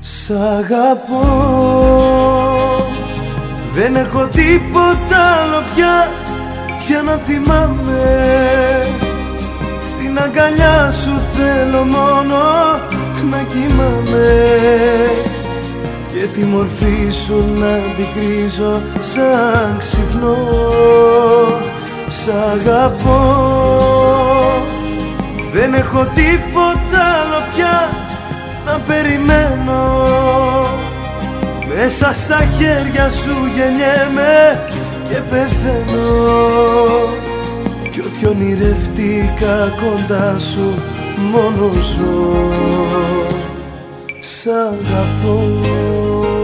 Σ' αγαπώ, δεν έχω τίποτα άλλο πια για να θυμάμαι. Στην αγκαλιά σου θέλω μόνο να κοιμάμαι και τη μορφή σου να την κρίζω σαν ξυπνώ. Σ' αγαπώ, δεν έχω τίποτα άλλο πια να περιμένω. Μέσα στα χέρια σου γεννιέμαι και πεθαίνω κι ό,τι ονειρευτήκα κοντά σου μόνο ζω. Σ' αγαπώ.